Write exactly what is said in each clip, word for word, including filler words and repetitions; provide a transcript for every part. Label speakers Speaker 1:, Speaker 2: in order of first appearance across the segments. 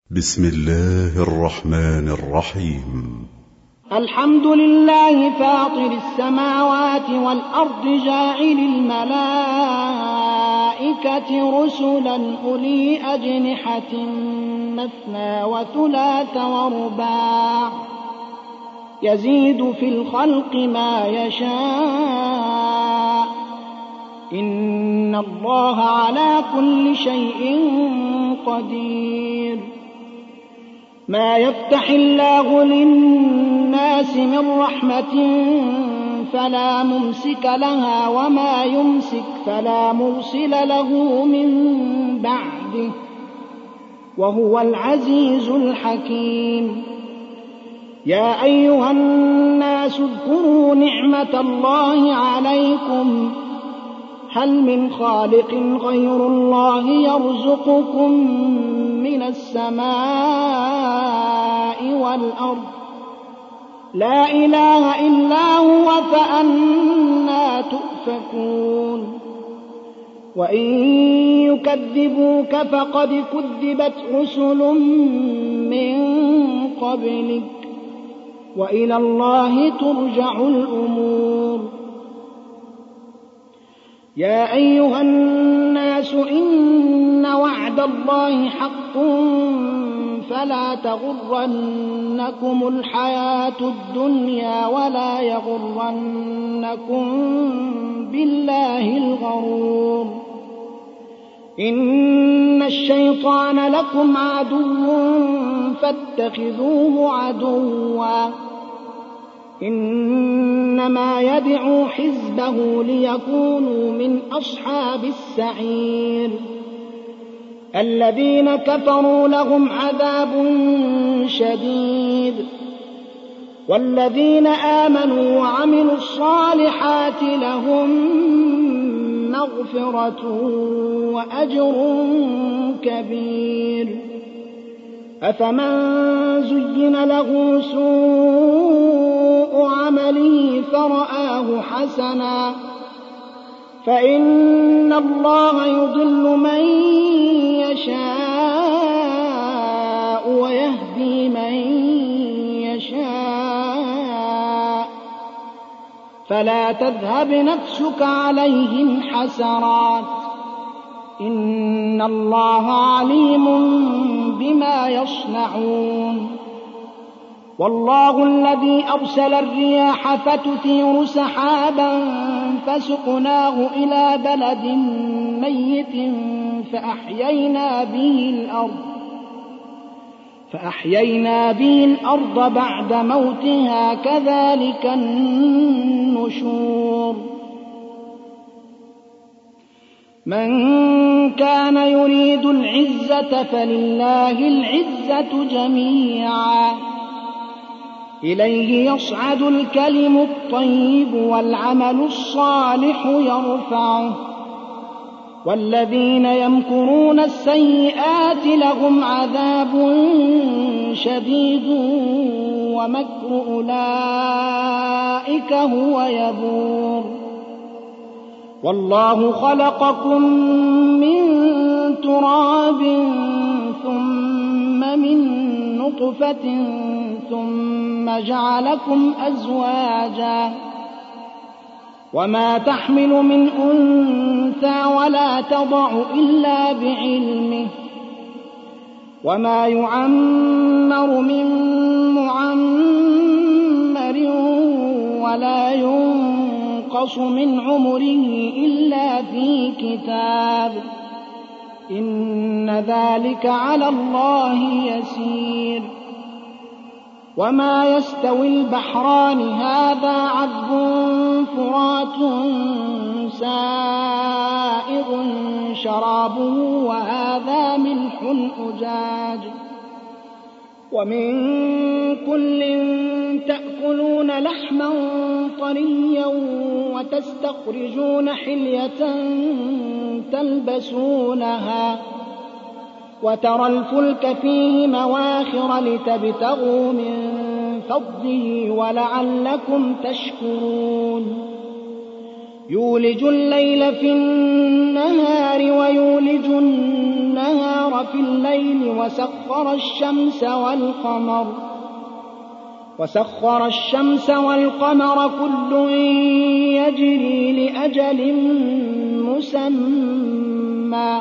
Speaker 1: بسم الله الرحمن الرحيم.
Speaker 2: الحمد لله فاطر السماوات والأرض جاعل الملائكة رسلا أولي أجنحة مثنى وثلاث ورباع يزيد في الخلق ما يشاء إن الله على كل شيء قدير. ما يفتح الله للناس من رحمة فلا ممسك لها وما يمسك فلا مرسل له من بعده وهو العزيز الحكيم. يا أيها الناس اذكروا نعمة الله عليكم هل من خالق غير الله يرزقكم من السماء والأرض لا إله إلا هو فأنى تؤفكون. وإن يكذبوك فقد كذبت رسل من قبلك وإلى الله ترجع الأمور. يا أيها الناس إن وعد الله حق فلا تغرنكم الحياة الدنيا ولا يغرنكم بالله الغرور. إن الشيطان لكم عدو فاتخذوه عدوا إنما يدعو حزبه ليكونوا من أصحاب السعير. الذين كفروا لهم عذاب شديد والذين آمنوا وعملوا الصالحات لهم مغفرة وأجر كبير. أفمن زين له سوء عمله فرآه حسنا فإن الله يضل من يشاء ويهدي من يشاء فلا تذهب نفسك عليهم حسرات إن الله عليم بما يصنعون. والله الذي أرسل الرياح فتثير سحابا فسقناه إلى بلد ميت فأحيينا به الأرض فأحيينا به الأرض بعد موتها كذلك النشور. من كان يريد العزة فلله العزة جميعا إليه يصعد الكلم الطيب والعمل الصالح يرفعه والذين يمكرون السيئات لهم عذاب شديد ومكر أولئك هو يبور. والله خلقكم من تراب ثم من نطفة ثم جعلكم أزواجا وما تحمل من أنثى ولا تضع إلا بعلمه وما يعمر من معمر ولا ينقص من عمره إلا في كتاب إن ذلك على الله يسير. وما يستوي البحران هذا عذب فرات سائغ شرابه وهذا ملح أجاج ومن كل تأكلون لحما طريا وتستخرجون حلية تلبسونها وترى الفلك فيه مواخر لتبتغوا من فضله ولعلكم تشكرون. يولج الليل في النهار ويولج النهار في الليل وسخر الشمس والقمر وسخر الشمس والقمر كل يجري لأجل مسمى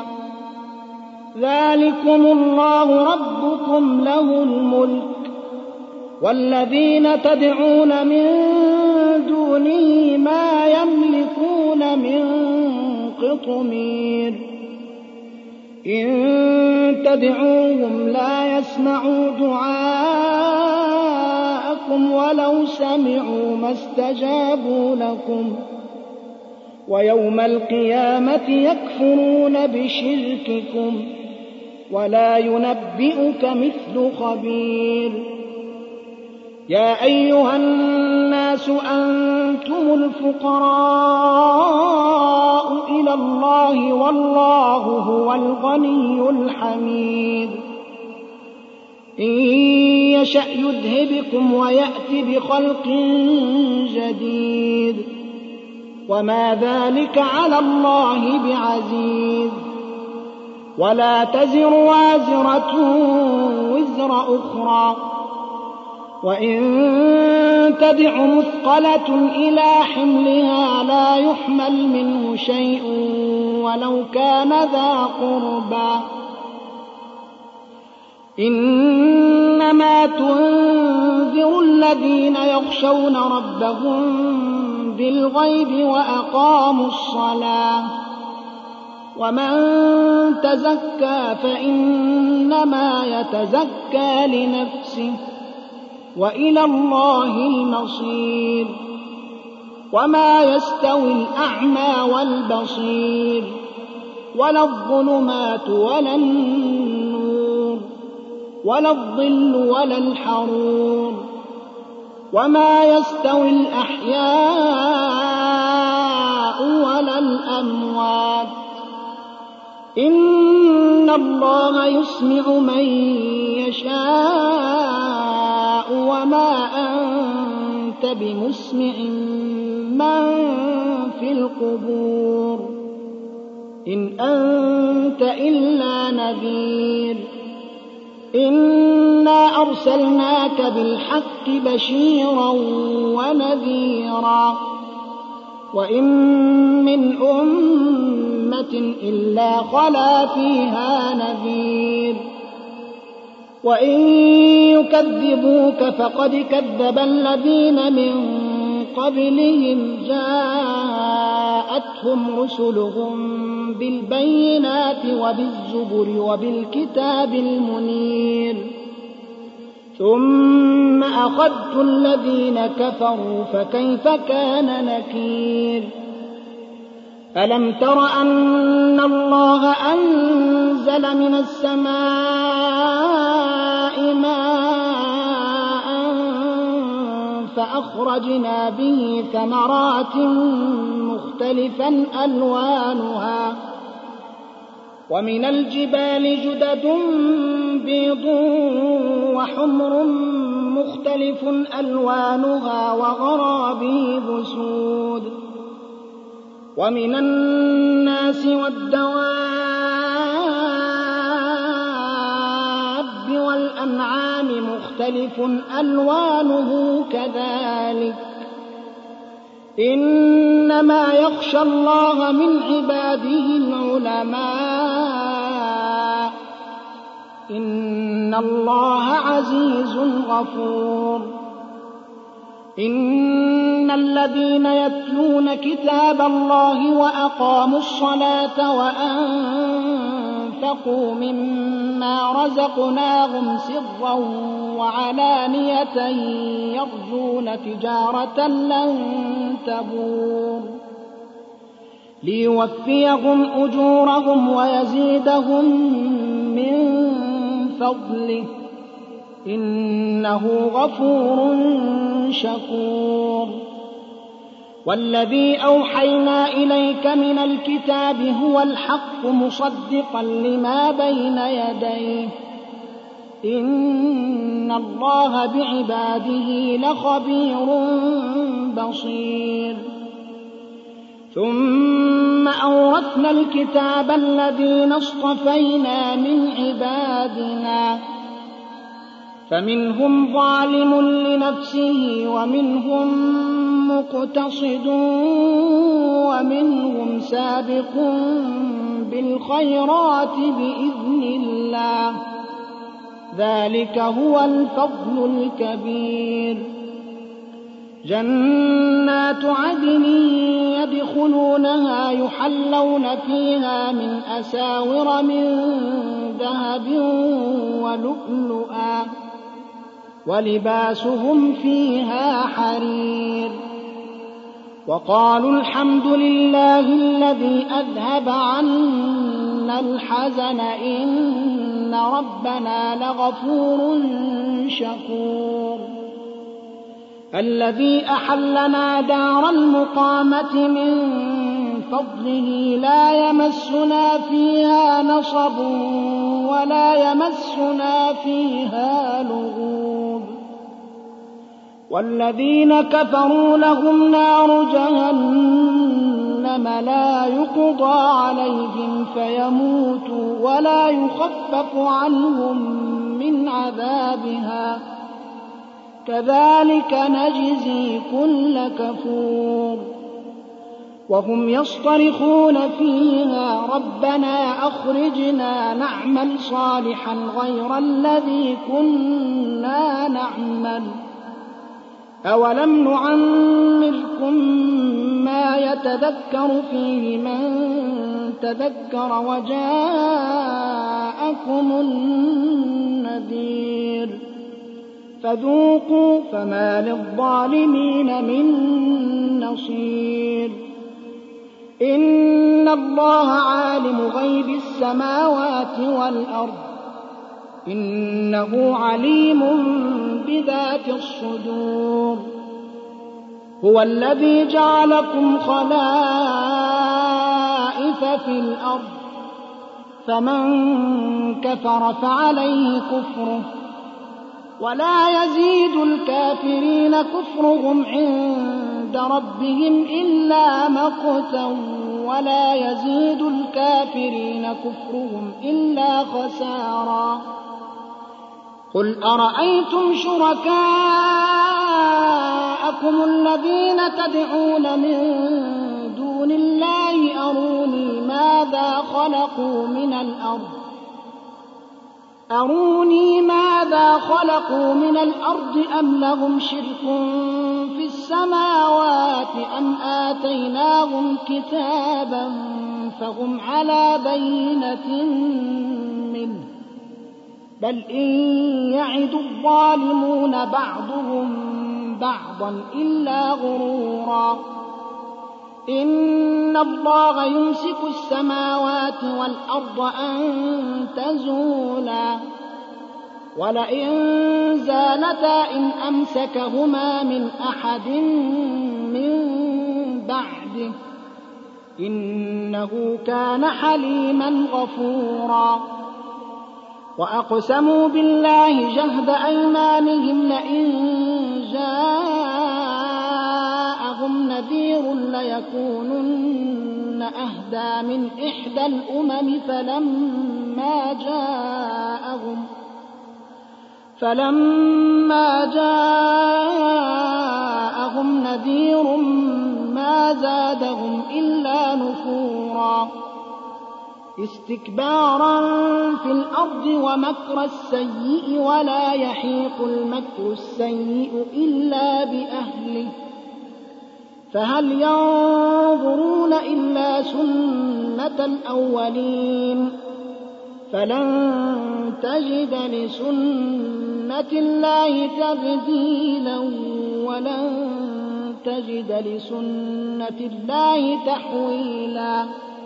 Speaker 2: ذلكم الله ربكم له الملك والذين تدعون من دونه ما يملكون من قطمير إن تدعوهم لا يسمعوا دعاءكم ولو سمعوا ما استجابوا لكم ويوم القيامة يكفرون بشرككم ولا ينبئك مثل خبير يا أيها الناس أنتم الفقراء إلى الله والله هو الغني الحميد إن يشأ يذهبكم ويأت بخلق جديد وما ذلك على الله بعزيز ولا تزر وازرة وزر أخرى وإن تدع مثقلة إلى حملها لا يحمل منه شيء ولو كان ذا قربى إنما تنذر الذين يخشون ربهم بالغيب وأقاموا الصلاة ومن تزكى فإنما يتزكى لنفسه وإلى الله المصير وما يستوي الأعمى والبصير ولا الظلمات ولا النور ولا الظل ولا الحرور وما يستوي الأحياء ولا الأموات إن الله يسمع من يشاء وما أنت بمسمع من في القبور إن أنت إلا نذير إنا أرسلناك بالحق بشيرا ونذيرا وإن من أمة إلا خلا فيها نذير وإن يكذبوك فقد كذب الذين من قبلهم جاءتهم رسلهم بالبينات وبالزبر وبالكتاب المنير ثم أخذت الذين كفروا فكيف كان نكير ألم تر أن الله أنزل من السماء ماء فأخرجنا به ثمرات مختلفا ألوانها ومن الجبال جدد بيض وحمر مختلف ألوانها وغرابيب سود ومن الناس والدواب والأنعام مختلف ألوانه كذلك إنما يخشى الله من عباده العلماء إن الله عزيز غفور إن الذين يتلون كتاب الله وأقاموا الصلاة وأنفقوا مما رزقناهم سرا وعلانية يرجون تجارة لن تبور ليوفيهم أجورهم ويزيدهم من فضله إنه غفور شكور والذي أوحينا إليك من الكتاب هو الحق مصدقا لما بين يديه إن الله بعباده لخبير بصير ثم أورثنا الكتاب الذين اصطفينا من عبادنا فمنهم ظالم لنفسه ومنهم مقتصد ومنهم سابق بالخيرات بإذن الله ذلك هو الفضل الكبير. جنات عدن يدخلونها يحلون فيها من أساور من ذهب ولؤلؤا ولباسهم فيها حرير. وقالوا الحمد لله الذي أذهب عنا الحزن إن ربنا لغفور شكور. الذي أحلنا دار المقامة من فضله لا يمسنا فيها نصب ولا يمسنا فيها لغوب. والذين كفروا لهم نار جهنم لا يقضى عليهم فيموتوا ولا يخفف عنهم من عذابها كذلك نجزي كل كفور. وهم يصطرخون فيها ربنا أخرجنا نعمل صالحا غير الذي كنا نعمل أولم نعمركم ما يتذكر فيه من تذكر وجاءكم النذير فذوقوا فما للظالمين من نصير. إن الله عالم غيب السماوات والأرض إنه عليم بذات الصدور. هو الذي جعلكم خلائف في الأرض فمن كفر فعليه كفره ولا يزيد الكافرين كفرهم عند ربهم إلا مقتا ولا يزيد الكافرين كفرهم إلا خسارا. قل أرأيتم شركاءكم الذين تدعون من دون الله أروني ماذا خلقوا من الأرض أروني ماذا خلقوا من الأرض أم لهم شرك في السماوات أم آتيناهم كتابا فهم على بينة منه بل إن يعد الظالمون بعضهم بعضا إلا غرورا. إن الله يمسك السماوات والأرض أن تزولا ولئن زالتا إن أمسكهما من أحد من بعده إنه كان حليما غفورا. وأقسموا بالله جهد أيمانهم لئن جاءهم نذير ليكونن أهدى من إحدى الأمم فلما جاءهم فلما جاءهم نذير ما زادهم إلا نفورا استكبارا في الأرض ومكر السيء ولا يحيق المكر السيء إلا بأهله فهل ينظرون إلا سنة الأولين فلن تجد لسنة الله تبديلا ولن تجد لسنة الله تحويلا.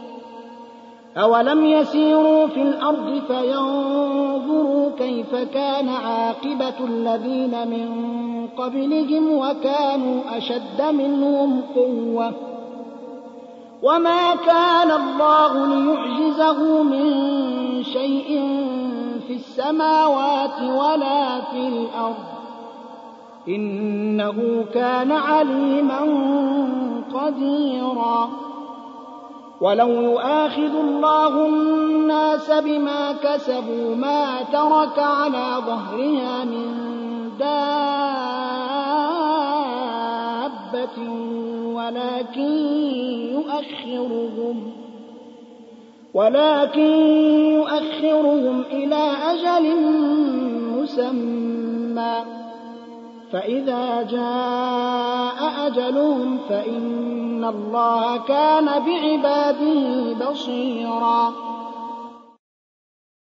Speaker 2: أولم يسيروا في الأرض فينظروا كيف كان عاقبة الذين من قبلهم وكانوا أشد منهم قوة وما كان الله ليعجزه من شيء في السماوات ولا في الأرض إنه كان عليما قديرا. ولو يؤاخذ الله الناس بما كسبوا ما ترك على ظهرها من دابة ولكن يؤخرهم ولكن يؤخرهم إلى أجل مسمى فإذا جاء أجلهم فإن الله كان بعباده بصيرا